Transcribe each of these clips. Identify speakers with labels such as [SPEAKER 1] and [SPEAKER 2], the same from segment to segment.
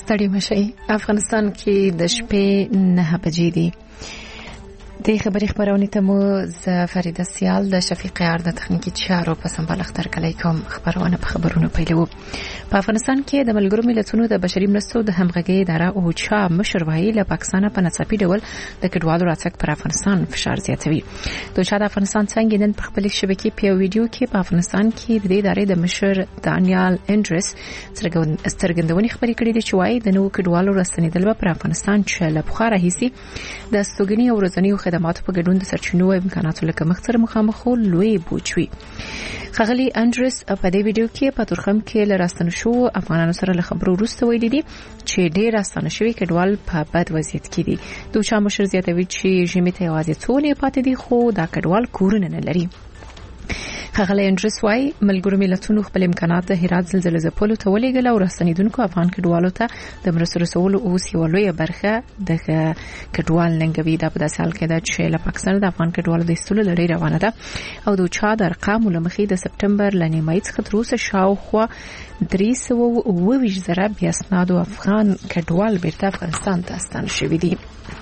[SPEAKER 1] ستړي مشئ. افغانستان کې د شپې 9 بجې دي. د خبري خبرونه ته مو ز فریده سیال د شفیق یار د تخنیکی چارو په سمبال اختر کلی کوم خبرونه په خبرونو پیلو. په افغانستان کې د ملګرو ملتونو د بشري مرستو د همغږي اداره او چا مشر وایي له پاکستان په ناڅاپي ډول د کډوالو راتګ پر افغانستان فشار زیاتوي. د چا د افغانستان څنګه نن په خپل شبکې په ویډیو کې په افغانستان کې د دې ادارې د مشر دانیال انډرس څرګندونې خبرې کړې دي چې وایي د نوو کډوالو راستنیدل پر افغانستان چې له بخاره هيسي د استوګنې او ورځنیو خدماتو په ګډون د سرچینو او امکاناتو لکه مخ سره مخامخ لوی بوجوي. خغلی انډرس په دې ویډیو کې په ترخم کې لراستنه شو افغانانو سره له خبرو وروسته ویلي دي چې ډېر راستنه شوی کډوال په بد وضعیت کې دي. دوی مشر زیاتوي چې ژمي ته یوازې څو پاتې دي خو دا کډوال کورونه نه لري. خغلی انډرس وايي ملګرو ملتونو خپل امکانات د هرات زلزلې ځپلو ته ولېږل او راستنیدونکو افغان کډوالو ته د مرستو رسولو او سیولوي برخه د کډوال ننګوي. دا په داسې حال کې ده چې له پاکستان د افغان کډوالو د ایستلو لړۍ روانه ده او د چا د ارقامو له مخې د سپټمبر ل نیمایي څخه تر اوسه شاوخوا 320,000 بیا اسنادو افغان کډوال بیرته افغانستان ته ستانه شوي دي.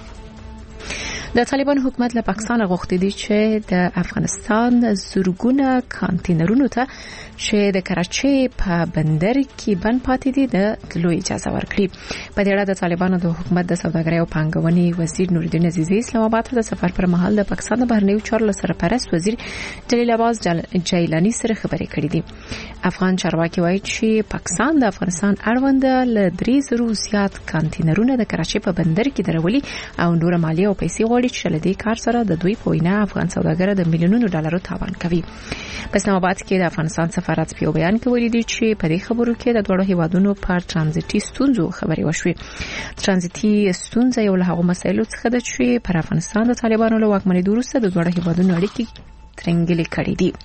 [SPEAKER 1] د طالبان حکومت له پاکستان غوښتي دي چې د افغانستان زورګونه کانټینرونو ته چې د کراچۍ په بندر کې بند پاتې دي د تلو اجازه ورکړي. په دې اړه د طالبانو د حکومت د سوداګرۍ او پانګونې وزیر نوردین عزیزی اسلام آباد ته د سفر پر مهال د پاکستان د بهرنیو چارو سرپرست وزیر جلیل عباس جیلانی سره خبرې کړې دي. افغان چارواکي وایي چې پاکستان د افغانستان اړوند له 3,000 زیات کانټینرونه د کراچۍ په بندر کې درولي او نور مالیه او پیسې غواړي چې له دې کار سره د دوی په وینا افغان سوداګر د میلیونونو ډالرو تاوان کوي. په اسلام آباد کې د افغانستان سفارت په بیان کې ویلي دي چې په دې خبرو کې د دوه هیوادونو پر ترانزیتي ستونزو خبرې وشوي. ترانزیتي ستونزه یو له هغو مسایلو څخه ده چې پر افغانستان د طالبانو له واکمنۍ وروسته د دوه هیوادونو اړیکې ترنګلې کړې دي.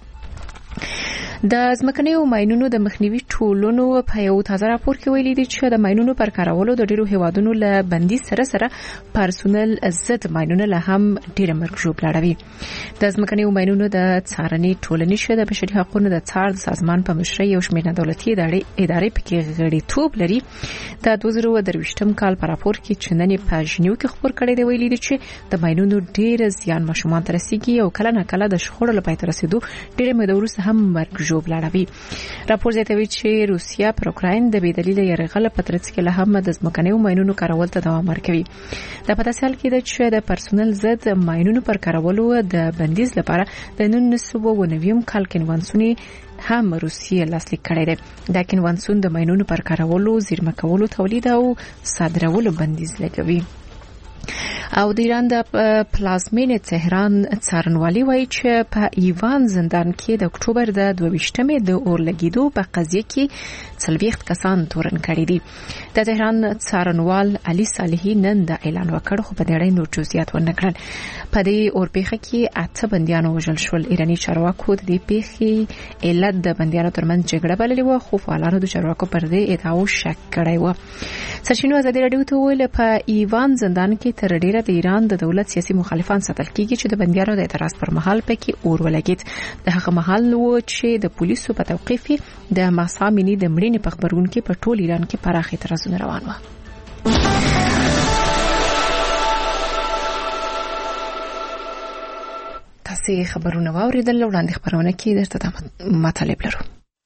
[SPEAKER 1] د ځمکنیو ماینونو د مخنیوي ټولونو په یو تازه راپور کې ویلي دي چې د ماینونو پر کارولو د ډیرو هیوادونو له بندي سره پرسونل ضد ماینونه له هم ډیره مرګ ژوبل اړوي. د ځمکنیو ماینونو د څارنې ټولنې شوه د بشري حقوقو د څار د سازمان په مشرۍ یو شمېر دولتي ادارې پکې غړیتوب لري. د 2023م کال په راپور کې چې نن په ژنیو کې خبر کړی دی ویلي دي چې د ماینونو ډیر زیان ماشومان ته رسیږي او کله نه کله د شخړو لپاره رسیدو ډیره موده وروسته هم مرګ ژوبل اړوي. راپور زیاتوي چې روسیا پر اوکراین د بې دلیله یرغل په ترڅ کې له هم د ځمکنیو ماینونو کارول ته دوام ورکوي. دا په داسې حال کې ده چې د پرسونل ضد ماینونو پر کارولو د بندیز لپاره د 1990 کال کنوانسیون هم روسیه لاسلیک کړی دی. دا کنوانسیون د ماینونو پر کارولو، زیرمه کولو، تولید او صادرولو بندیز لګوي. او د ایران د پلازمینې تهران څارنوالي وایي چې په ایوان زندان کې د اکتوبر د 22مې د اورلګیدو په قضیه کې 40 کسان تورن کړي دي. د تهران څارنوال علي صالحي نن د اعلان وکړ خو په دې اړه نور جزئیات ونه کړل. په دې اورپیخه کې 8 بندیان وژل شول. ایراني چارواکو د دې پیښې علت د بندیانو ترمنځ جګړه بللې و خو فعالانو د چارواکو پر دې ادعاو شک کړی و. سرچینو ازادي راډیو ته ویل په ایوان زندان کې تر ډیره د ایران د دولت سیاسي مخالفان ساتل کیږي چې د بندیانو د اعتراض پر مهال پکې اور ولګید. د هغه مهال و چې د پولیسو په توقیف د مهسا امینی د مړینې په خبرون کې په ټول ایران کې پراخ اعتراضونه روان و. تاسو خبرونه واوریدل. وړاندې خبرونه کې درته مطالب لرو.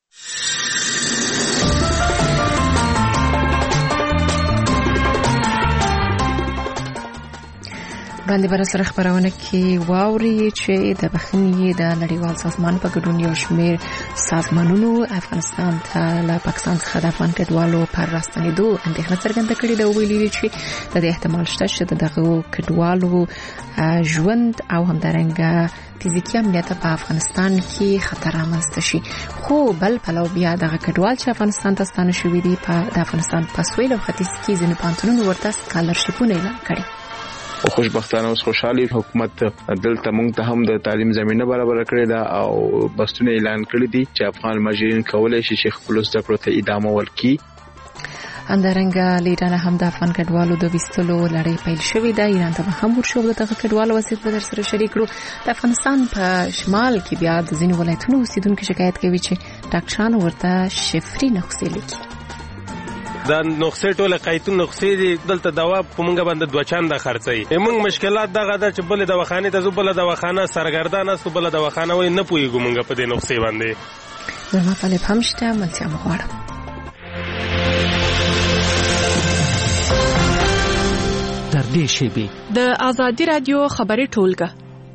[SPEAKER 1] وړاندې بر سره خبرونه کې واوري چې د بخښنې د نړیوال سازمان په ګډون یو شمېر سازمانونو افغانستان ته له پاکستان څخه د افغان کډوالو پر راستنېدو اندېښنه څرګنده کړې ده. ویلي چې د دې احتمال شته چې دغه کډوالو ژوند او همدارنګه فزیکي امنیت په افغانستان کې خطر رامنځته شي. خو بل پلو بیا دغه کډوال چې افغانستان ته ستانه شوي دي د افغانستان په سویل او ختیځ کې ځینې پانتونونو ورته سکالرشیپونه اعلان کړي.
[SPEAKER 2] او خوشبختانه اوس خوشحالي حکومت دلته موږ ته هم د تعلیم زمينه برابر کړې ده او بستونه اعلان کړی دي چې افغان مهاجرین کولای شي چې خپل زده کړو ته ادامه ورکړي.
[SPEAKER 1] همدارنګه ایران هم د افغان کډوالو د وستلو لړۍ پیل شوې ده. ایران ته هم ورشو د دغه کډوالو وضعیت په سره شریک کړو. د افغانستان په شمال کې بیا د ځینو ولایتونو اوسیدونکو شکایت کوي چې ډاکټرانو ورته شفري نسخې لیکي.
[SPEAKER 3] دا نقصې ټوله قیتون نقصې دي دلته دوا په مونږ باندې دوه چنده خرڅي موږ مشکلات دغه د چې بل دواخانه ته بل دواخانه سرګردان است بل دواخانه وای نه پويګو مونږ په دې نقصې باندې
[SPEAKER 1] زما طالب همشته ملتیا مغواړم
[SPEAKER 4] در دې شیبه
[SPEAKER 5] د ازادي رادیو خبري ټولګه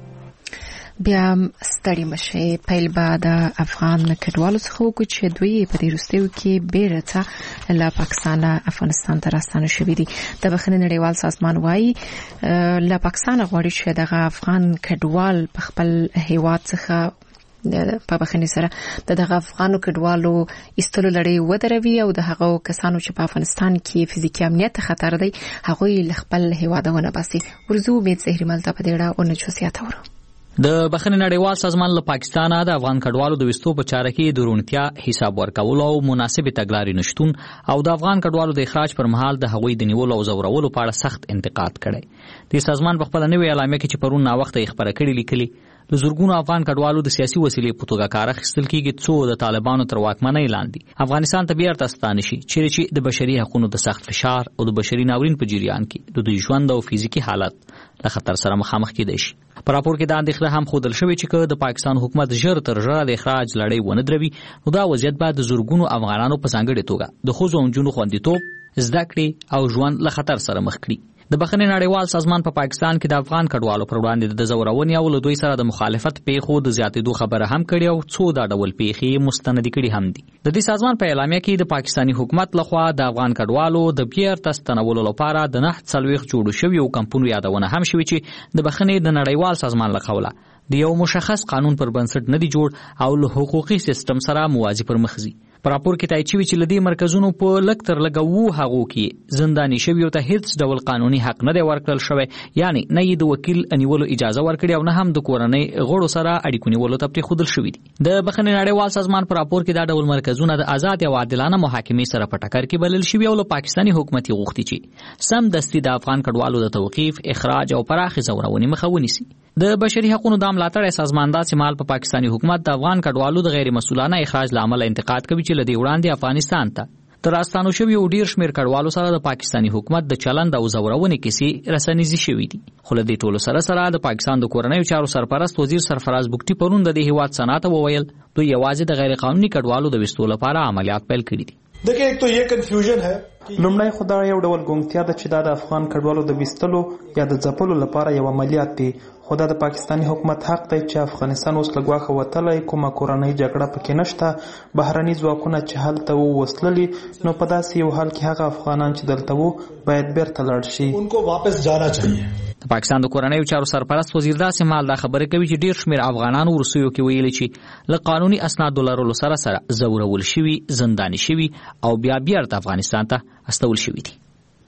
[SPEAKER 1] بیا ستړي مشه پیل بعد افغان کډوالو څخه وکړي چې دوی په دې وروستیو کې بیرته له پاکستان افغانستان ته راستانه شوي دي د بخښنې نړیوال سازمان وايي له پاکستان غواړي چې دغه افغان کډوال په خپل هیواد څخه په بخښنې سره دغه افغانو کډوالو ایستلو لړۍ ودروي او د هغو کسانو چې په افغانستان کې فزیکي امنیت خطر دی هغوی له خپل هیوادونه باسي ورزو امید زهري ملته په دې اړه اونچو سیاته ورو
[SPEAKER 4] د بخښنې نړیوال سازمان له پاکستان د افغان کډوالو د وستو په چاره کې د رونتیا حساب ورکول او مناسب تګلارې نشټون او د افغان کډوالو د اخراج پر مهال د هغوی د نیولو او زورولو په اړه سخت انتقاد کړی د سازمان په خپل نوې اعلامیه کې چې پرون نا وخت یې خبره کړې لیکلي د زورګونو افغان کډوالو د سیاسي وسیلې په توګه کار اخیستل کېږي څو د طالبانو تر واکمنۍ لاندې افغانستان ته بیرته ستانه شي چې د بشري حقوقو د سخت فشار او د بشري ناورین په جریان کې د دوی ژوند او فزیکي حالت له خطر سره مخامخ کېدای شي په راپور کې دا اندېښنه هم ښودل شوې چې د پاکستان حکومت ژر تر ژره د اخراج لړۍ ونه دروي نو دا وضعیت به د زورګونو افغانانو په ځانګړې توګه د ښځو او نجونو خوندیتوب زده کړې او ژوند له خطر سره مخ کړي د بخښنې نړیوال سازمان په پاکستان کې د افغان کډوالو پر وړاندې د زورونې او له دوی سره د مخالفت پیښو د زیاتېدو خبره هم کړې او څو دا ډول پیښې مستندې کړي هم دي د دې سازمان په اعلامیه کې د پاکستاني حکومت لخوا د افغان کډوالو د بیرته ستنولو لپاره د 49 جوړو شویو کمپونو یادونه هم شوې چې د بخښنې د نړیوال سازمان له قوله د یو مشخص قانون پر بنسټ نه دی جوړ او له حقوقي سیستم سره موازی پر مخ ځي په راپور کې تایید شوی چې لدی مرکزونو په لک تر لګو هغو کې زنداني شوی او ته هیڅ ډول قانوني حق نه دی ورکړل شوی یعنی نه یې د وکیل انیولو اجازه ورکړي او نه هم د کورنۍ غړو سره اړیکو نیولو ته پرېښودل شوی دي د بخښنې نړیوال سازمان په راپور کې دا ډول مرکزونه د آزاد او عادلانه محاکمې سره په ټکر کې بلل شوی او له پاکستاني حکومت غوښتي چې سم دستي د افغان کډوالو د توقيف اخراج او پراخي زورونې مخه ونیسي د بشري حقوقو د ملاتړ سازمان دا چې مال په پاکستاني حکومت د افغان کډوالو د غیر مسؤلانه اخراج لامل انتقاد کوي چې لدی وړاندې افغانستان ته تر راستانو شوی او ډیر شمیر کډوالو سره د پاکستاني حکومت د چلند او زورونې کیسې رسنیزي شوې دي خو له دې ټولو سره د پاکستان د کورنیو چارو سرپرست وزیر سرفراز بوکټي پرون د دې هیواد صنعت وویل دوی یوازې د غیر قانوني کډوالو د وستو لپاره عملیات پیل کړي دي
[SPEAKER 6] देखिए एक तो ये कंफ्यूजन है
[SPEAKER 7] لومړی خو دا یو ډول ګونګتیا ده چې د افغان کډوالو د وستلو یا د ځپلو لپاره یو عملیات دی خو دا د پاکستاني حکومت حق دی چې افغانستان اوس له ګواښه وتلی کومه کورنۍ جګړه پکې نشته بهرني ځواکونه چې هلته ووسللي نو په داسې یو حال کې هغه افغانان چې دلته وو باید بیرته لاړ شي
[SPEAKER 6] उनको वापस जाना चाहिए
[SPEAKER 4] د پاکستان د کورنیو چارو سرپرست وزیر داسې مال دا خبره کوي چې ډیر شمیر افغانان ورسویو کې ویلي چې له قانوني اسناد لرلو سره زورول شوي زنداني شوي او بیا بیرته افغانستان ته استول شوي دي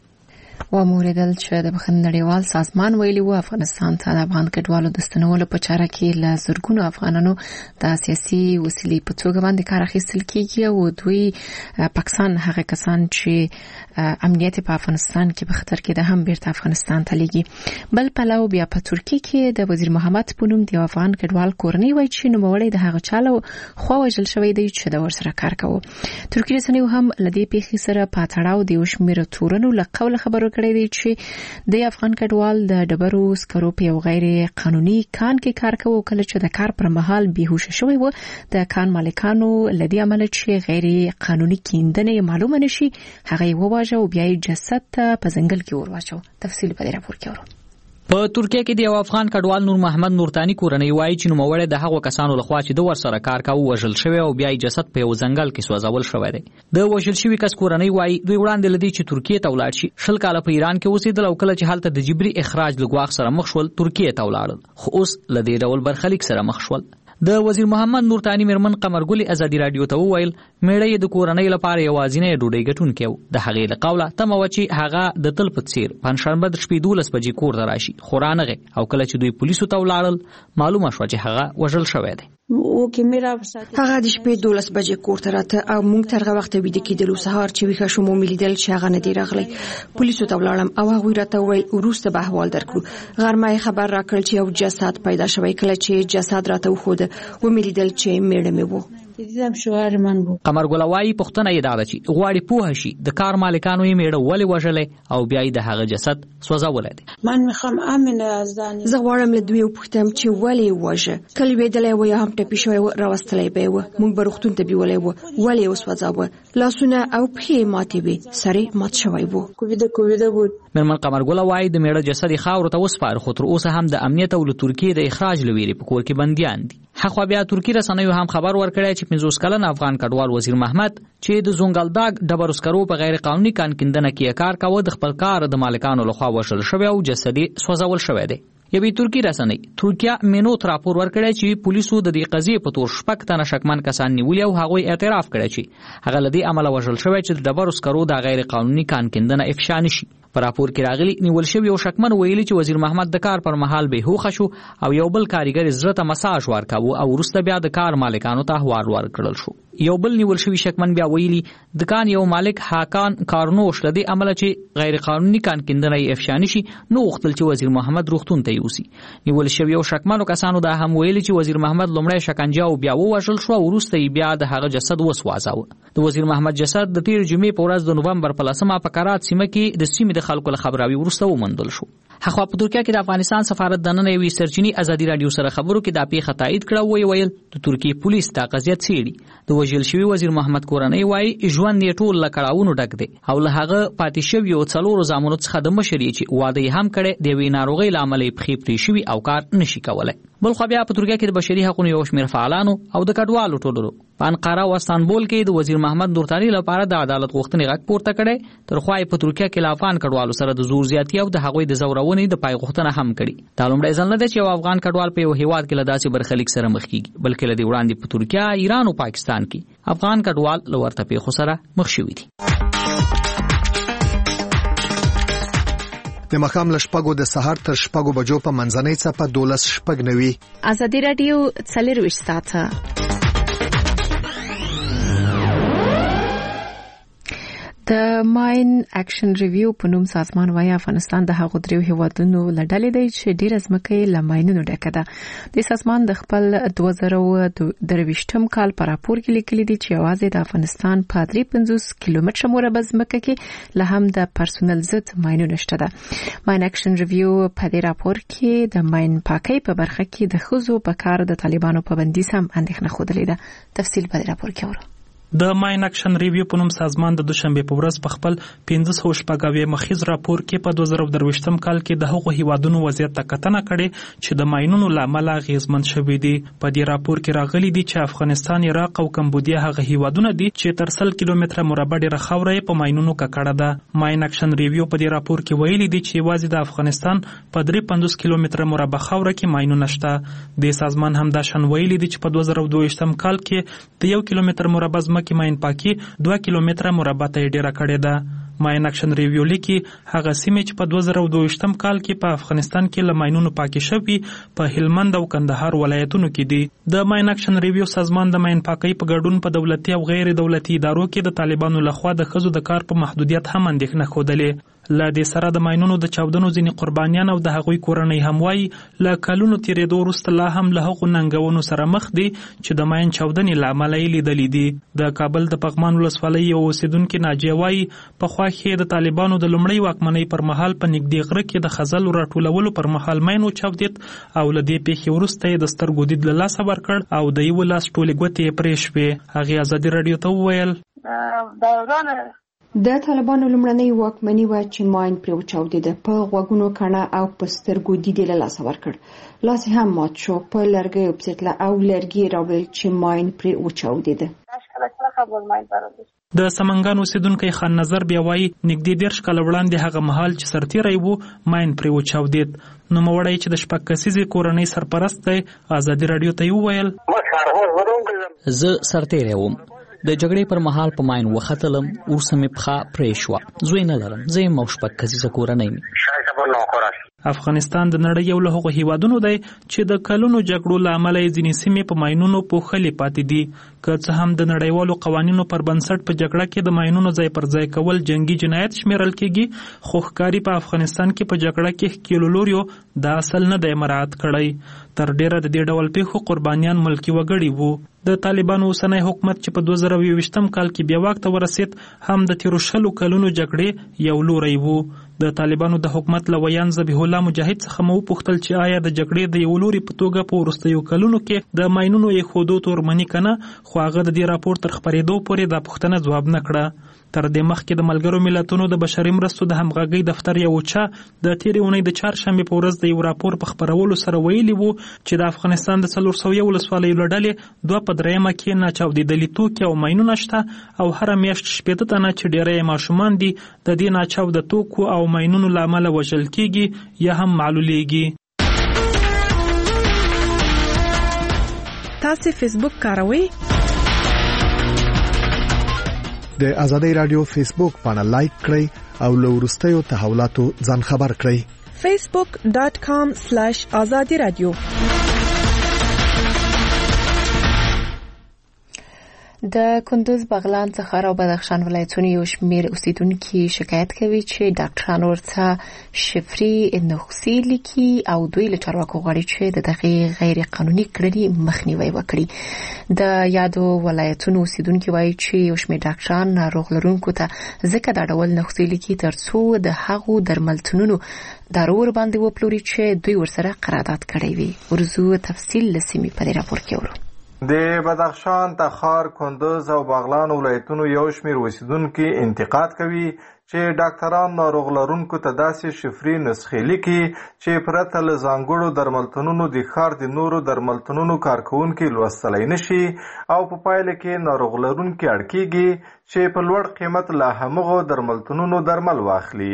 [SPEAKER 1] و موریدل چې د بخښنې نړیوال سازمان ویلي و افغانستان ته د افغان کډوالو د ستنولو په چاره کې له زرګونو افغانانو د سیاسي وسیلې په توګه باندې کار اخیستل کیږي او دوی پاکستان هغه کسان چې امنیت په افغانستان کې په خطر کې ده هم بیرته افغانستان ته لیږي بل پلاو بیا په ترکیه کې د وزیر محمد پونم د افغان کډوال کورنۍ وایي چې نوموړی د هغه چالو خو وژل شوی دی چې د ورسره کار کوي ترکیه رسنیو هم لدی پیښې سره په تړاو د وشمیر تورنو له قول خبرو کړی دی چې د افغان کډوال د ډبرو سکرو په یو غیر قانوني کان کې کار کوي کله چې د کار پر مهال بیهوش شوی و د کان مالکانو لدی عمل چې غیر قانوني کیندنه معلومه نشي هغه وواژه او بیا جسد ته په ځنګل کې ورواچو تفصیل په دې راپور کې ورو
[SPEAKER 4] په ترکیه کې د یو افغان کډوال نور محمد نورتانی کورنۍ وایي چې نوموړی د هغو کسانو لخوا چې د ورسره کار کاوه وژل شوی او بیا جسد په یو ځنګل کې سوځول شوی دی د وژل شوی کس کورنۍ وایي دوی وړاندې لدی چې ترکیه ته ولاړ شي شل کاله په ایران کې اوسېدل او کله چې هلته د جبري اخراج لګواخ سره مخ شول ترکیه ته ولاړل خو اوس لدی ډول برخلیک سره مخ شول د وزیر محمد نورتانی مرمن قمرګل ازادي رادیو ته وویل میړې د کورنۍ لپاره یوازینی ډوډۍ ګټونکی و د هغې له قوله تمه و چې هغه د تل په څیر پنځشنبه د شپې 12 بجې کور ته راشي خو رانغی او کله چې دوی پولیسو ته ولاړل معلومه شوه چې هغه وژل شوی دی
[SPEAKER 8] هغه د شپې 12 بجې کور ته راته او موږ ترغه وخت ویده کېدلو سهار چې ویښه شوم ولیدل چې هغه نه دی راغلی پولیسو ته ولاړم او هغه راته وویل وروسته به احوال درکړو غرمه خبر راکړل چې یو جسد پیدا شوی کله چې جسد راته وخوده و مې لیدل چې میړه مې وو
[SPEAKER 9] دیدم شوهر من بود.
[SPEAKER 4] قمر ګلوای پښتنه یې دا چې غواړي پوه شي د کار مالکانو یې میړه ولې وژلې او بیا یې د هغه جسد سوځولې دي.
[SPEAKER 9] من میخوام امن از دانی.
[SPEAKER 8] زه غواړم له دوی وپوښتم چې ولې وژه. کله ویدلې و یا هم ټپي شوی و راوستلې به و. موږ به روغتون ته بیولې و. ولې وسوځاوه؟ لاسونه او پښې ماتې وي. سره مات شوی و.
[SPEAKER 9] کوویده بود.
[SPEAKER 4] مرمن قمر ګلوای د میړه جسد خاور ته وسپار خو تر اوسه هم د امنیت او له ترکیه د اخراج لویری په کور کې بنديان دي. حق بیا ترکی رسنیو هم خبر ورکړی چې 50 کلن افغان کډوال وزیر محمد چې د زونګلداګ ډبرو سکرو په غیر قانوني کانکندنه کې کار کاوه د خپل کار د مالکانو لخوا وشل شوی او جسدي سوځول شوی دی. یوه ترکی رسنۍ ترکیه مینوت راپور ورکړی چې پولیسو د دې قضیې په تور شپږ تنه شکمن کسان نیولي او هغوی اعتراف کړی چې هغه لدی عمل وشل شوی چې د ډبرو سکرو د غیر قانوني کانکندنه افشا نشي. په راپور کې راغلي نیول شوی یو شکمن ویلي چې وزیر محمد د کار پر مهال به هوښ شو او یو بل کاریګر زړه ته مساج ورکاوه او وروسته بیا د کار مالکانو ته احوال ورکړل شو. یو بل نیول شوی شکمن بیا ویلي دکان یو مالک حاکان کارنوش لدی عمل چې غیر قانوني کانکندنه افشا نشي نو وختل چې وزیر محمد روغتون ته یوسي. نیول شوی یو شکمنو کسانو دا هم ویلي چې وزیر محمد لومړی شکنجه او بیا ووژل شو او وروسته بیا د هغه جسد وسوځاوه. د وزیر محمد جسد د تیر جمعې په ورځ د نوومبر په 10 په قرات سیمه کې د سیمې د خلکو له خبراوي ورسته ومندل شو. حق په ترکیه کې د افغانستان سفارت دننه یوې سرچینی ازادي رادیو سره خبرو کې دا پیښه تایید کړه او ویل د ترکیه پولیس دا قضیه څېړي. د وژل شوی وزیر محمد کورنۍ وایي ژوند یې ټول له کړاوونو ډک دی او له هغه پاتې شوی او څلورو زامنو څخه د مشرۍ چې واده هم کړي د وی ناروغي لامل پخې پرې شوی او کار نشي کولای. بل خو بیا په ترکیه کې د بشري حقوقو یو شمېر فعالانو او د کډوالو ټولو په انقره او استانبول کې د وزیر محمد نورتانی لپاره د عدالت غوښتنې غږ پورته کړي. تر خو په ترکیه کې له افغان کډوالو سره د زور زیاتی او د هغوی د زورونې د پای غوښتنه هم کړي. دا لومړی ځل نه دی چې یو افغان کډوال په یو هیواد کې له داسې برخلیک سره مخ کیږي بلکې له دې وړاندې په ترکیه، ایران او پاکستان کې افغان کډوال له ورته پیښو سره مخ شوي دي.
[SPEAKER 10] د مخام له شپږو د سهار تر شپږو بجو په منځنۍ څپه 12:09.
[SPEAKER 1] ازادي رادیو 24 ساعته د ماین اکشن ریویو په نوم سازمان وايي افغانستان د هغو دریو هیوادونو لړلې دی چې ډېر ځمکه یې له ماینونو ډکه ده. د سازمان د خپل 2023م کال په راپور کې لیکلي دي چې یوازې د افغانستان په 350 کیلومتره مربع ځمکه کې له هم د پرسونل ضد ماینونه شته ده. ماین اکشن ریویو په دې راپور کې د ماین پاکۍ په برخه کې د ښځو په کار د طالبانو په بندیز هم اندېښنه ښودلې ده. تفصیل په دې راپور کې اورو.
[SPEAKER 7] د ماین اکشن ریویو په نوم سازمان د دوشنبه په ورځ په خپل 1500 مخیز راپور کې په 2023م کال کې د هغو هیوادونو وضعیت ته کتنه کړې چې د ماینونو لامل غیزمن شوي دي. په دې راپور کې راغلي دي چې افغانستان، عراق او کمبودیا هغه هیوادونه دي چې تر 100 کیلومتره مربع ډیره خاوره په ماینونو ککړه ده. ماین اکشن ریویو په دې راپور کې ویلي دي چې یوازې د افغانستان په 350 کیلومتره مربع خاوره کې ماینونه شته. د سازمان هم دا شان ویلي دي چې په 2022م کال کې د 1 کیلومتر مربع کې ماین پاکي 2 کیلومتره مربع ته ډیره کړې ده. ماین اکشن ریویو لیکي هغه سیمې چې په 2022م کال کې په افغانستان کې له ماینونو پاکي شوي په هلمند او کندهار ولایتونو کې دي. د ماین اکشن ریویو سازمان د ماین پاکۍ په ګډون په دولتي او غیر دولتي ادارو کې د طالبانو لخوا د ښځو د کار په محدودیت هم اندېښنه ښودلې. له دې سره د ماینونو د چاودنو ځینې قربانیان او د هغوی کورنۍ هم وایي له کلونو تیرېدو وروسته لا هم له هغو ننګونو سره مخ دي چې د ماین چاودنې له امله یې لیدلي دي. د کابل د پغمان ولسوالۍ یو اوسېدونکي ناجیه وایي پخوا کې د طالبانو د لومړۍ واکمنۍ پر مهال په نږدې غره کې د خزلو راټولولو پر مهال ماین وچاودېد او له دې پیښې وروسته یې د سترګو دید له لاسه ورکړ او د یوه لاس ټولې ګوتې یې پرې شوې. هغې ازادي راډیو ته وویل
[SPEAKER 8] د طالبانو لومړنۍ واکمني وه چې ماین پرې وچاودېده، په غوږونو کڼه او په سترګو دید یې له لاسه ورکړ، لاس یې هم مات شو، په لرګیو پسېتله او لرګي یې راوړل چې ماین پرې وچاودېده.
[SPEAKER 7] د سمنګان اوسېدونکی خان نظر بیا وایي نږدې 10 کاله وړاندې هغه مهال چې سرتیری و ماین پرې وچاودېد. نوموړی چې د 6 کسیزې کورنۍ سرپرست دی ازادي راډیو ته وویل
[SPEAKER 4] زه سرتیری وم، د جګړې پر مهال په ماین وختلم، ورسه مې پښه پرې شوه، زوی نه لرم، زه یم او 6 کسیزه کورنۍ مې.
[SPEAKER 7] افغانستان د نړۍ یو له هغو هیوادونو دی چې د کلونو جګړو له امله ځینې سیمې په ماینونو پوښلې پاتې دي. که څه هم د نړیوالو قوانینو پر بنسټ په جګړه کې د ماینونو ځای پر ځای کول جنگي جنایت شمیرل کېږي، خو ښکاري په افغانستان کې په جګړه کې ښکېلو لوریو دا اصل نه دی مراعات کړی. تر ډیره د دې ډول پیښو قربانیان ملکي وګړي وو. د طالبانو اوسنی حکومت چې په 2022م کال کې بیا واک ته ورسید هم د تیرو 20 کلونو جګړې یو لوری وو. د طالبانو د حکومت لویان ذبیح الله مجاهد څخه مو پوښتل چې آیا د جګړې د یو لوري په توګه په وروستیو کلونو کې د ماینونو یې خودو تورمنی کنه، خو هغه د دې راپور تر خبرېدو پورې دا پوښتنه ځواب نه کړه. تر دې مخکې د ملګرو ملتونو د بشري مرستو د همغږۍ دفتر یو چا د تیرې اونۍ د چهارشنبې په ورځ د یو راپور په خپرولو سره ویلي وو چې د افغانستان د 400 ولسوالیو له ډلې 2/3 کې ناچاودېدلي توکي او ماینونه شته او هره میاشت 60 تنه چې ډېری ماشومان دي د دې ناچاوده توکو او ماینونو له امله وژل کېږي یا هم معلولیږي.
[SPEAKER 5] تاسو فیسبوک کاروئ؟
[SPEAKER 10] د ازادۍ رادیو فیسبوک باندې لایک کړئ او له وروستیو تحولاتو ځان خبر کړئ.
[SPEAKER 5] facebook.com/azadi radio.
[SPEAKER 1] د کندوز، بغلان، څخه او بدخشان ولایتونو یو شمېر اوسیدونکي شکایت کوي چې ډاکټرانو ورته شفري نسخې لیکي او دوی له چارواکو غواړي چې د دغه غیر قانوني کړنې مخنیوي وکړي. د یادو ولایتونو اوسیدونکي وایي چې یو شمېر ډاکټران ناروغ لرونکو ته ځکه دا ډول نسخې لیکي ترڅو د هغو درملتونونو دارو ور باندې وپلوري چې دوی ورسره قرارداد کړی وي. ورزو تفصیل لسیمې په راپور کې ورو.
[SPEAKER 11] د بدخشان، تخار، کندوز او بغلان ولایتونو یو شمېر اوسیدونکي انتقاد کوي چې ډاکټران ناروغ لرونکو ته داسې شفري نسخې لیکي چې پرته له ځانګړو درملتونونو د ښار د نورو درملتونونو کارکوونکي لوستلی نشي او په پایله کې ناروغ لرونکي اړ کېږي چې په لوړ قیمت له همغو درملتونونو درمل واخلي.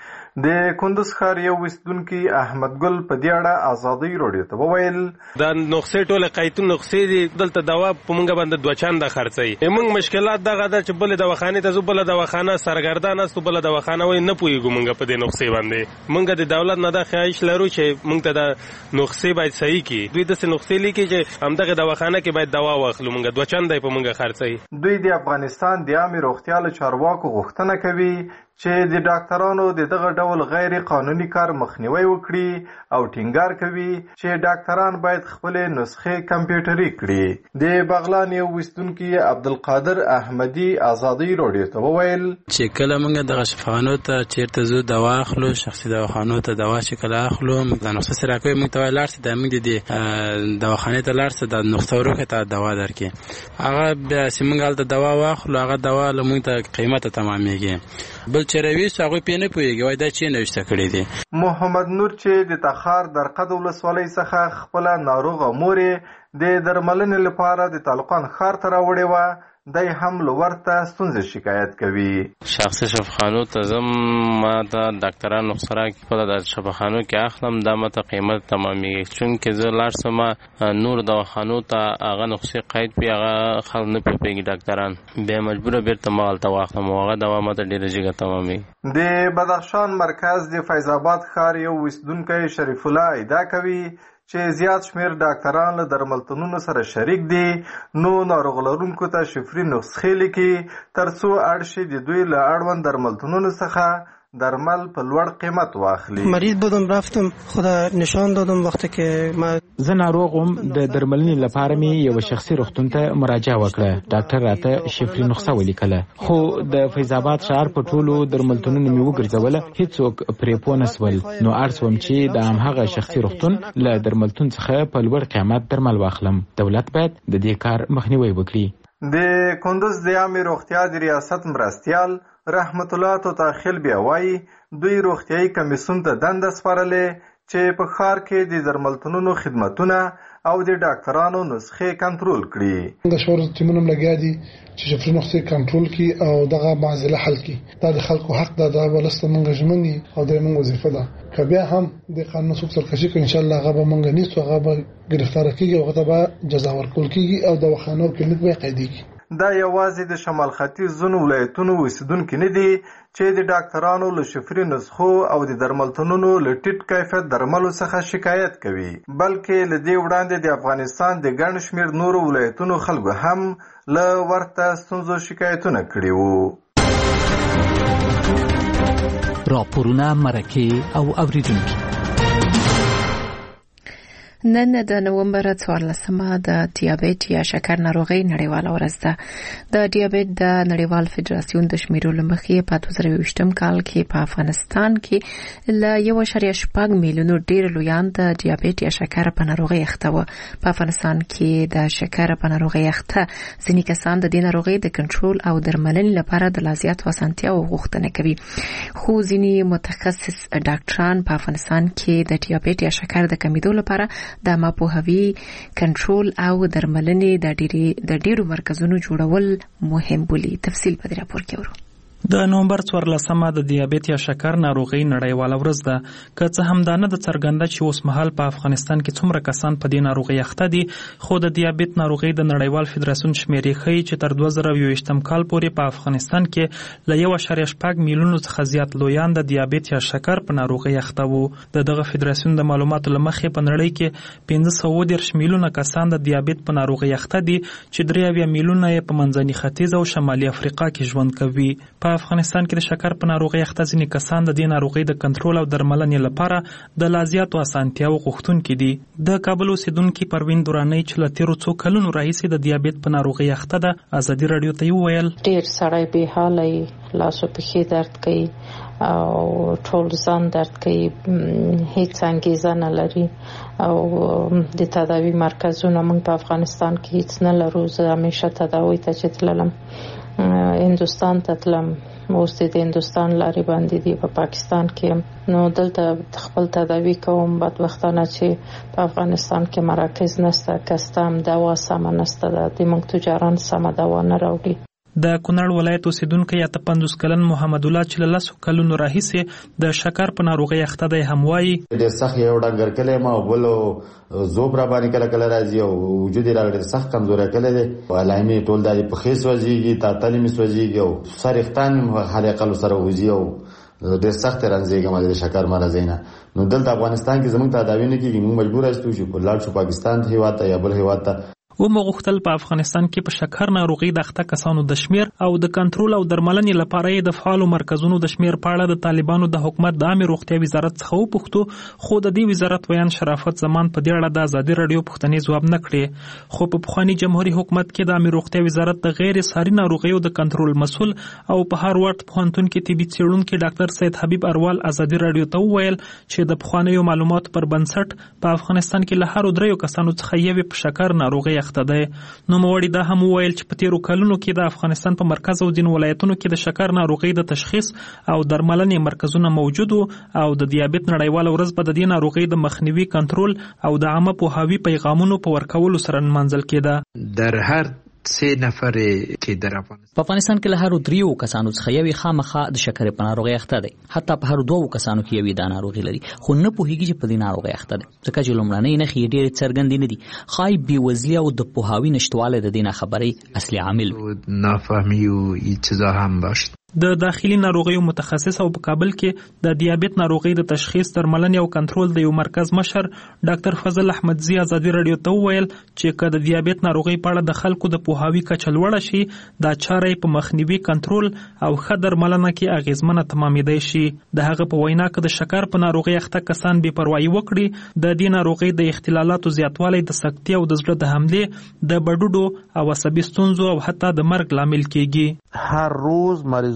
[SPEAKER 11] د کندوز ښار یو اوسیدونکي احمد ګل په دې اړه ازادۍ راډیو ته وویل
[SPEAKER 3] دا نسخې ټوله قیتون نسخې دي، دلته دوا په مونږ باندې 2 چنده خرڅي. موږ مشکلات دغه ده چې بل دواخانه ته زو بل دواخانه سرګردان است، بل دواخانه وای نه پويګو مونږ په دې نسخې باندې. مونږ د دولت نه د خواهش لرو چې مونږ ته د نسخې باید صحیح کی. دوی د نسخې لیکي چې همدغه دواخانه کې باید دوا واخلو، مونږ 2 چنده په مونږ خرڅي.
[SPEAKER 11] دوی د افغانستان د عامه روغتیا له چارواکو غوښتنه کوي چې د ډاکټرانو دغه ډول غیر قانوني کار مخنیوي وکړي او ټینګار کوي چې ډاکټران باید خپل نسخې کمپیوټري کړي. د بغلان یو اوسیدونکي عبدالقادر احمدي ازادۍ راډیو ته وویل
[SPEAKER 12] چې کله موږ دغه شفاخانو ته چیرته زو دوا اخلو، شخصي دواخانو ته دوا چې کله اخلو موږ د نسخې سره کوي، موږ ته لاړ د موږ د دواخانه ته لاړ د نسخه ورکه ته دوا درکې. هغه بیا سیمنګال ته دوا واخلو، هغه دوا له موږ ته قیمته تمامېږي. بل چرويس هغه پینې پويږي وای دا چې نوښت کړی دی.
[SPEAKER 11] محمد نور چې د تخار درقد ولسوالۍ څخه خپل ناروغ مورې د درملنې لپاره د طالقان ښار ته راوړې و، دای هم لورته ستونزې شکایت کوي.
[SPEAKER 13] شخصي شفاخانو ته زم ما ته ډاکټرانو سره خپل د شفاخانو کې اخلم، دا ماته قیمت تمامېږي چونکه زه لاړ سم نور دواخانو ته هغه نسخې قید پی هغه خل نه پیږي ډاکټران به مجبور بیرته مالته واخلم، هغه دوا ماته ډیره جګه تمامېږي.
[SPEAKER 11] د بدخشان مرکز د فیض آباد ښار یو اوسیدونکی شریف الله ادعا کوي چې زیات شمیر ډاکټران له درملتونونو سره شریک دي، نو ناروغ لرونکو ته شفري نسخې لیکي ترڅو اړ شي د دوی له اړوند درملتونونو څخه درمل په لوړ قیمت واخلي.
[SPEAKER 14] مریض بودم رفتم خدا نشان دادم وقتی که ما
[SPEAKER 15] زه ناروغم د درملنې لپاره می یو شخصي روغتون ته مراجعه وکړه. ډاکټر راته شفري نسخه ولیکله، خو د فیض آباد ښار په ټولو درملتونونو می وګرځوله، هیڅوک پرې پوه نسول. نو ارڅوم چې د همغه شخصي روغتون له درملتون څخه په لوړ قیمت درمل واخلم. دولت باید د دې کار مخنیوي وکړي.
[SPEAKER 11] د کندوز د عامه روغتیا د ریاست مرستیال رحمت الله توتاخیل بیا وایي دوی روغتیايي کمیسیون ته دنده سپارلې چې په ښار کې د درملتونونو خدمتونه او د ډاکټرانو نسخې کنټرول کړي.
[SPEAKER 6] د شور ټیمونو لګیا دي چې شفري نسخې کنټرول کړي او دغه معضله حل کړي. دا د خلکو حق ده، دا ولسته موږ ژمنې او د موږ وظیفه ده. که بیا هم د قانون څخه سرکشي کوي ان شاء الله هغه به موږ نیسو، هغه به گرفتار کیږي او هغه به جزا ورکول کیږي او د وخانو کلینیک به قیدیږي.
[SPEAKER 11] دا یوازې د شمال ختیځ ځینو ولایتونو اوسیدونکي نه دي چې د ډاکټرانو له شفري نسخو او د درملتونونو له ټیټ کیفیت درملو څخه شکایت کوي، بلکې له دې وړاندې د افغانستان د ګڼ شمېر نورو ولایتونو خلکو هم له ورته ستونزو شکایتونه کړي وو.
[SPEAKER 4] راپورونه، مرکې او اوریدونکي.
[SPEAKER 1] نن د نومبر 14مه د دیابېت یا شکر ناروغۍ نړیواله ورځ ده. د دیابېت د نړیوال فدراسیون د شمیرو مخې په 2020 کال کې په افغانستان کې له 1.8 میلیونو ډیر لویان د دیابېت یا شکر په ناروغۍ اخته و. په افغانستان کې د شکر په ناروغۍ اخته ځینې کسان د دې ناروغۍ د کنټرول او درملنې لپاره د لا زیات اسانتیاو غوښتنه کوي، خو ځینې متخصص ډاکټران په افغانستان کې د دیابېت یا شکر د کمیدو لپاره د ماپوهوي کنټرول او درملنې د ډیرو مرکزونو جوړول مهم بولي. تفصیل په دې راپور کې ورو.
[SPEAKER 7] د نومبر 14مه د دیابېت یا شکر ناروغۍ نړیواله ورځ ده. که څه هم دا نه د څرګنده چې اوس مهال په افغانستان کې څومره کسان په دې ناروغۍ اخته دي، خو د دیابېت ناروغۍ د نړیوال فدراسیون شمیرې ښیي چې تر 2020 کال پورې په افغانستان کې له 1.8 میلیونو څخه زیات لویان د دیابېت یا شکر په ناروغۍ اخته وو. د دغه فدراسیون د معلوماتو له مخې په نړۍ کې 530 میلیونه کسان د دیابېت په ناروغۍ اخته دي چې 3 میلیونه یې په منځني ختیځ او شمالي افریقا کې ژوند کوي. په افغانستان کې د شکر په ناروغۍ اخته ځینې کسان د دې ناروغۍ د کنټرول او درملنې لپاره د لا زیاتو اسانتیاو غوښتونکي دي. د کابل اوسیدونکي پروین دورانۍ چې له تیرو څو کلونو راهیسې د دیابېت په ناروغۍ اخته ده، ازادي راډیو ته وویل
[SPEAKER 9] ډېر سړی بې حاله یې، لاسو پښې درد کوي او ټول ځان درد کوي، هیڅ انګیزه نه لري او د تداوی مرکزونه موږ په افغانستان کې هیڅ نه لرو. زه همیشه تداوی ته چې تللم هندوستان ته تلم، اوس د هندوستان لارې باندې دی په پاکستان کې، نو دلته خپل تداوی کوم. بدبختانه چې په افغانستان کې مراکز نشته، کستم دوا سمه نشته، د موږ تجاران سمه دوا نه راوړي.
[SPEAKER 7] د کونړ ولایت اوسیدونکی یا 50 کلن محمد الله چې له 10 کلونو راهیسې د شکر په ناروغۍ اخته دی هم وایي
[SPEAKER 16] ډېر سخت یو ډنګر کلی ما او بل زوب را باندې کله کله راځي او وجود یې ډېر سخت کمزوری کلی دی، علایمې ټول د پښې سوځېږي، تاتلې مې سوځېږي او سر ویښتان مې حد اقل سره وځي او ډېر سخت رنځېږم د شکر مرض نه. نو دلته افغانستان کې زموږ تداوی نه کېږي، موږ مجبور یاستو چې لاړ شو پاکستان هېواد ته یا بل هېواد ته.
[SPEAKER 7] ومغوښتل په افغانستان کې په شکر ناروغۍ د اخته کسانو د شمیر او د کنټرول او درملنې لپاره یې د فعالو مرکزونو د شمیر په اړه د طالبانو د حکومت د عامه روغتیا وزارت څخه وپوښتو، خو د دې وزارت ویان شرافت زمان په دې اړه د ازادي راډیو پوښتنې ځواب نه کړې. خو په پخواني جمهوریت حکومت کې د عامه روغتیا وزارت د غیر ساري ناروغیو د کنټرول مسؤل او په هاروارد پوهنتون کې طبي څېړونکي ډاکټر سید حبیب اروال ازادي راډیو ته وویل چې د پخوانیو معلوماتو پر بنسټ په افغانستان کې له هر 3 کسانو څخه یو په شکر ناروغي اخته دی. نو موړي دا هم وویل چې په تیرو کلونو کې د افغانستان په مرکز او ځینو ولایتونو کې د شکر ناروغۍ د تشخیص او درملنې مرکزونه موجود او د دیابېت نړیواله ورځ په د دې ناروغۍ د مخنیوي کنټرول او د عامه پوهاوي پیغامونو په ورکولو سره نمانځل کېده.
[SPEAKER 17] در هر 3 نفر چې در
[SPEAKER 4] په افغانستان کې له هر 3 کسانو څخه یو خامخا د شکرې په ناروغۍ اخته دی، حتی په هر 2 کسانو کې یو د ناروغي لري، خو نه پوهیږي چې په دې ناروغۍ اخته دی، ځکه چې لومړنۍ نښې ډېرې څرګندې نه دي. خای بېوزلي او د پوهاوي نشتوالی د دې ناخبرۍ اصلي عامل
[SPEAKER 17] نافهمي او هیڅ چیزا هم باشه.
[SPEAKER 7] د داخلي ناروغیو متخصص او په کابل کې د دیابېت ناروغۍ د تشخیص، درملنې او کنټرول د یو مرکز مشر ډاکټر فضل احمدزي ازادي راډیو ته وویل چې که د دیابېت ناروغۍ په اړه د خلکو د پوهاوي کچه لوړه شي، دا چاره په مخنیوي، کنټرول او ښه درملنه کې اغیزمنه تمامېدای شي. د هغه په وینا که د شکر په ناروغۍ اخته کسان بې پروایي وکړي، د دې ناروغۍ د اختلالاتو زیاتوالی د سکتې او د زړه د حملې، د بډوډو او عصبي ستونزو او حتی د مرګ لامل کېږي.
[SPEAKER 18] هر روز مریض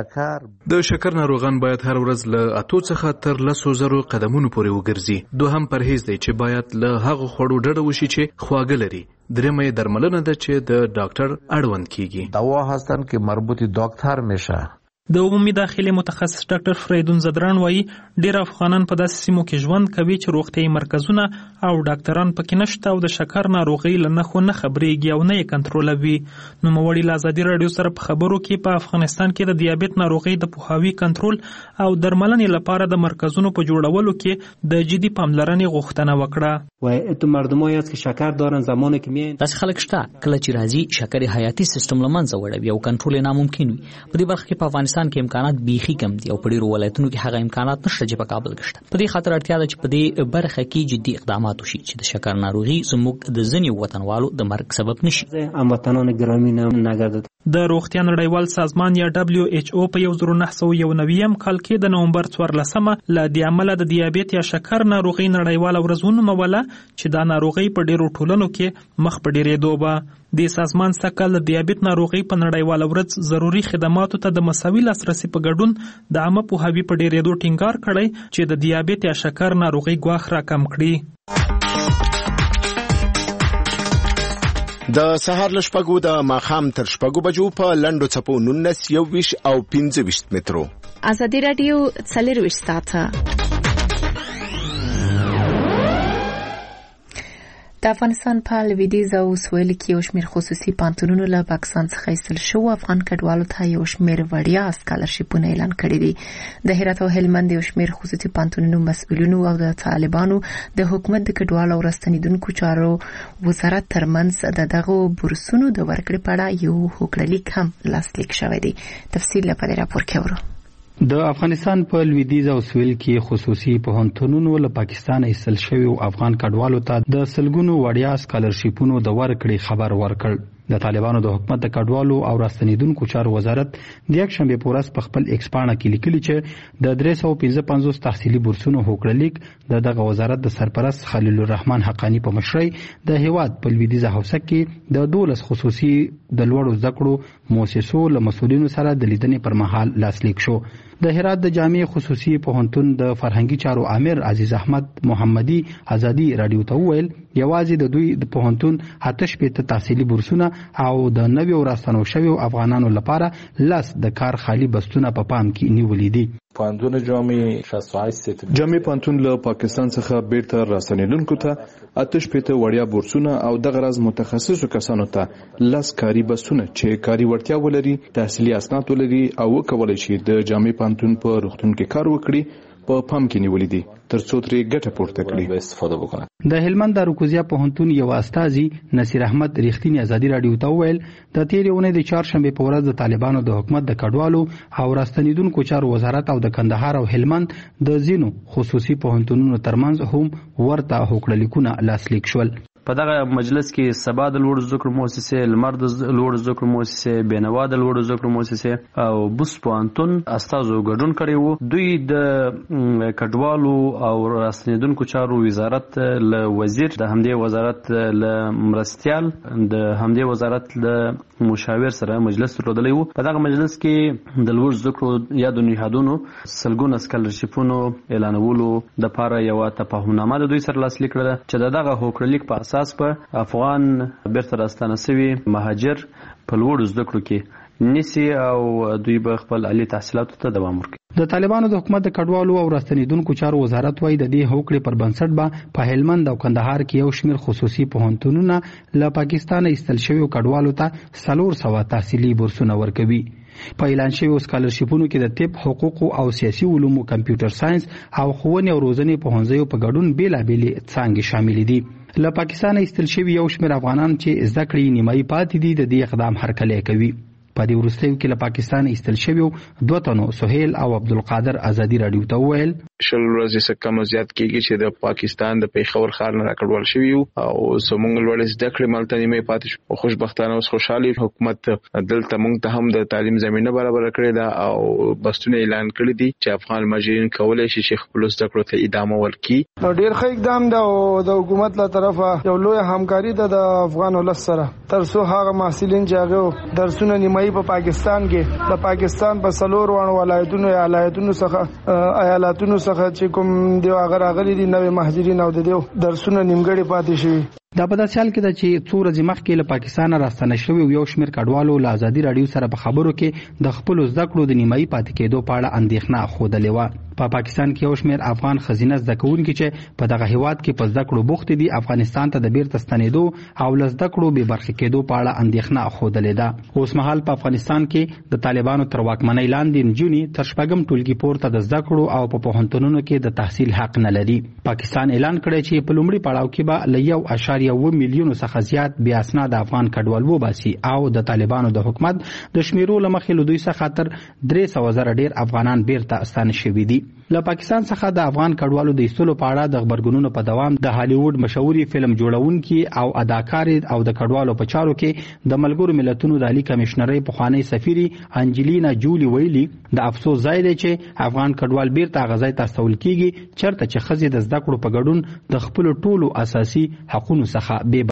[SPEAKER 19] د شکر ناروغان باید هر ورځ له 8 څخه تر 10,000 قدمونو پورې وګرځي. دوهم پرهیز دی چې باید له هغه خوړو ډډه وشي چې خواږه لري. درېمه درملنه ده چې د ډاکټر اړوند کیږي.
[SPEAKER 18] دوا هستن که مربوط دکتر میشه
[SPEAKER 7] د عمومي داخلي متخصص ډاکټر فریدون زدران وایي ډیر افغانان په داسې سیمو کې ژوند کوي چې روغتیايي مرکزونه او ډاکټران پکې نشته او د شکر ناروغۍ له نښو نه خبرېږي او نه یې کنټرولوي. نوموړي له ازادي راډیو سره په خبرو کې په افغانستان کې د دیابېت ناروغۍ د پوهاوي کنټرول او درملنې لپاره د مرکزونو په جوړولو کې د جدي پاملرنې غوښتنه وکړه.
[SPEAKER 18] و تو مردمایی است که شکر دارن زمانی که میان
[SPEAKER 4] داسې خلک شته کله چې راځي شکر حیاتي سیستم له منځه وړوي او کنټرول یې ناممکن وي. په دې برخه کې په افغانستان کې امکانات بیخي کم دي او په ډیرو ولایتونو کې هغه امکانات نشته چې په کابل کې شته. په دې خاطر اړتیا ده چې په دې برخه کې جدي اقدامات وشي چې د شکر ناروغي زموږ د ځینې وطنوالو د مرګ سبب نشي.
[SPEAKER 18] هموطنان گرامی نگردد.
[SPEAKER 7] د روغتیا نړیوال سازمان یا WHO په 1991 کال کې د نومبر 14 له دې عمله د دیابېت یا شکر ناروغي نړیواله ورځ ونوموله چې دا ناروغي په ډیرو ټولنو کې مخ په ډیرېدو به. د سازمان څخه د دیابېت ناروغي په نړیواله ورځ ضروري خدماتو ته د مساوي لاسرسي په ګډون د عامه پوهاوي په ډیرېدو ټینګار کړی چې د دیابېت یا شکر ناروغي ګواښ راکم کړي.
[SPEAKER 20] د سهار له شپږو د ماښام تر شپږو بجو په لنډو څپو 19 21 او 25 مترو.
[SPEAKER 1] ازادي راډیو 24 ساعته د افغانستان په لویدیځ او سویل کې یو شمېر خصوصي پانتونونو له پاکستان څخه ایستل شو. افغان کډوالو ته یو شمېر وړیا سکالرشیپونه اعلان کړي دي. د هرات او هلمند یو شمېر خصوصي پانتونونو مسؤلینو او د طالبانو د حکومت د کډوالو او راستنیدونکو چارو وزارت ترمنځ د دغو بورسونو د ورکړې په اړه یو هوکړلیک هم لاسلیک شوی دی. تفصیل لپاره راپور کوو.
[SPEAKER 21] د افغانستان په لویدیځ او سویل کې خصوصي پوهنتونونو له پاکستان ایستل شوی او افغان کډوالو ته د سلګونو وړیا سکالرشیپونو د ورکړې خبر ورکړ. د طالبانو د حکومت د کډوالو او راستنیدونکو چارو وزارت د یک شنبه په ورځ په خپل ایکس پاڼه کې لیکلي چې د 355 تحصیلي بورسونو هوکړلیک د وزارت د سرپرست خلیل الرحمن حقانی په مشرۍ د هیواد په لویدیځه حوزه کې د 12 خصوصي د لوړو زده کړو مؤسسو له مسؤلینو سره د لیدنې پر مهال لاسلیک شو. د هرات د جامع خصوصي پوهنتون د فرهنګي چارو امیر عزیز احمد محمدي ازادي رادیو ته وویل یوازې د دوی د پوهنتون 8 تحصیلي بورسونه او د نویو راستنو شویو افغانانو لپاره لاس د کار خالی بستونه په پام کې نیولې دي.
[SPEAKER 19] پوهنتون جامع پوهنتون له پاکستان څخه بیرته راستنیدونکو ته 8 وړیا بورسونه او د غرض متخصصو کسانو ته لاس کاری بستونه چې کاری وړتیا ولري تحصیلي اسناد ولري او وکولای شي د جامع پوهنتون په روغتون کې کار وکړي په پام کې نیولې دي ترڅو ترې ګټه پورته کړي استفاده وکړي.
[SPEAKER 21] د هلمند داروکوزیا پوهنتون یو استاذي نصیر احمد ریښتینی ازادي رادیو ته ویل د تیرې اونۍ د چهارشنبه په ورځ د طالبانو د حکومت د کډوالو او راستنیدونکو چارو وزارت او د کندهار او هلمند د زینو خصوصي پوهنتونونو ترمنځ هم ورته هوکړلیکونه لاسلیک شول.
[SPEAKER 22] په دغه مجلس کې سبا د لوړو زده کړو مؤسسې، لمر د لوړو زده کړو مؤسسې، بینوا د لوړو زده کړو مؤسسې او بوس پوهنتون استازو ګډون کړی وو. دوی د کډوالو او راستنیدونکو چارو وزارت له وزیر، د همدې وزارت له مرستیال، د همدې وزارت له مشاور سره مجلس درلودلی وو. په دغه مجلس کې د لوړو زده کړو یا د نهادونو سلګونه سکالرشیپونو اعلانولو دپاره یوه تفاهمنامه د دوی سره لاسلیک کړله چې د دغه هوکړلیک په اساس په افغان بیرته راستانه شوي مهاجر په لوړو زده کړو کې نیسي او دوی به خپل عالي تحصیلاتو ته دوام ورکړي.
[SPEAKER 21] د طالبانو د حکومت د کډوالو او راستنیدونکو چارو وزارت وايي د دې هوکړې پر بنسټ به په هلمند او کندهار کې یو شمېر خصوصي پوهنتونونه له پاکستان ایستل شویو کډوالو ته 400 تحصیلي بورسونه ورکوي. په اعلان شویو سکالرشیپونو کې د طب، حقوق او سیاسي علومو، کمپیوټر ساينس او ښوونې او روزنې پوهنځیو په ګډون بیلابېلې څانګې شامل دي. له پاکستان ایستل شوي یو شمېر افغانان چې زده کړې نیمایي پاتې دي د دې اقدام هرکلی کوي. په دې وروستیو کې له پاکستان ایستل شویو 2 تنو سهیل او عبدالقادر ازادي رادیو ته وویل
[SPEAKER 2] شل ورځې څخه کم زیات کېږي چې د پاکستان د پیښور ښار نه راکډوال شوي او زموږ لوړې زده کړې مالته نیمه پاتې شو. خو خوشبختانه اوس خوشحالي حکومت دلته موږ ته هم د تعلیم زمینه برابر کړې ده او بستونه اعلان کړی دي چې افغان مهاجرین کولای شي چې خپل زده کړو ته ادامه ورکړي.
[SPEAKER 6] ډېر ښه اقدام ده او د حکومت له طرفه یو لوی همکاري ده د افغان ولس سره ترڅو هغه محصلین چې هغه درسونه نیمایي په پاکستان کې د پاکستان په 4 ولایتونو څخه ایالاتونو څخه چې کوم دی هغه راغلي دي نوې مهاجرین او د دې درسونه نیمګړي پاتې شوي.
[SPEAKER 21] دا په داسې حال کې ده چې څو ورځې مخکې له پاکستانه راستنه شوي یو شمېر کډوالو له ازادي راډیو سره په خبرو کې د خپلو زده کړو د نیمایي پاتې کېدو په اړه اندېښنه ښودلې وه. په پاکستان کې یو شمېر افغان ښځینه زده کوونکي چې په دغه هیواد کې په زده کړو بوخت دي افغانستان ته د بیرته ستنېدو او له زده کړو بې برخې کېدو په اړه اندېښنه ښودلې ده. اوس مهال په افغانستان کې د طالبانو تر واکمنۍ لاندې نجونې تر شپږم ټولګي پورته د زده کړو او په پوهنتونونو کې د تحصیل حق نه لري. پاکستان اعلان کړی چې په لومړي پړاو کې به له 1.7 میلیونو څخه زیات بې اسناده افغان کډوال وباسي او د طالبانو د حکومت د شمیرو له مخې له دوی څخه تر 300,000 ډېر افغانان بیرته ستانه شوي دي. له پاکستان څخه د افغان کډوالو د ایستلو په اړه د خبرګونونو په دوام د هالیوډ مشهوري فلم جوړونکي او اداکارې او د کډوالو په چارو کې د ملګرو ملتونو د عالی کمشنرۍ پخوانی سفیري انجلینا جولی ویلي د افسوس ځای دی چې افغان کډوال بیرته هغه ځای ته استول کیږي چېرته چې ښځې د زده کړو په ګډون د خپلو ټولو اساسي حقونو څخه بې